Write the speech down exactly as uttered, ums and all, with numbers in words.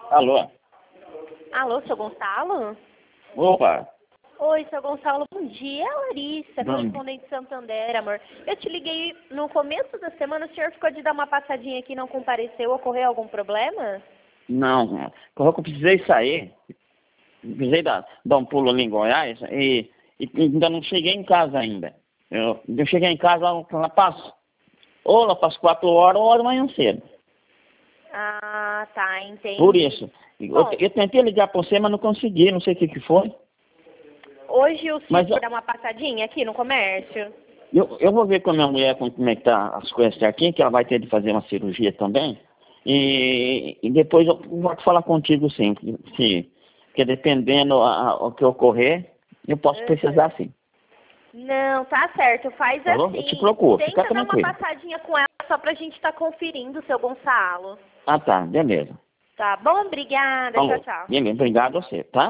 Alô? Alô, seu Gonçalo? Opa! Oi, seu Gonçalo, bom dia. É a Larissa, Bom. correspondente de Santander, amor. Eu te liguei no começo da semana, o senhor ficou de dar uma passadinha aqui e não compareceu. Ocorreu algum problema? Não, eu precisei sair. Precisei dar, dar um pulo ali em Goiás e, e ainda não cheguei em casa ainda. Eu, eu cheguei em casa, ela, ela passa, ou ela passa quatro horas ou de manhã cedo. Ah, tá, entendi. Por isso. Eu, Bom, eu tentei ligar para você, mas não consegui, não sei o que, que foi. hoje o senhor Mas foi eu, dar uma passadinha aqui no comércio? eu, eu vou ver com a minha mulher como é que tá as coisas certinho, que ela vai ter de fazer uma cirurgia também. E, e depois eu vou falar contigo sim, se, porque dependendo a- o que ocorrer, eu posso Uhum. precisar sim. Não, tá certo, faz Tá bom? Eu te assim. procuro, fica Tenta dar uma tranquilo. passadinha com ela só pra gente estar conferindo, seu Gonçalo. Ah tá, beleza. Tá bom? Obrigada. Tchau, Falou. tchau. Beleza, obrigado a você, tá?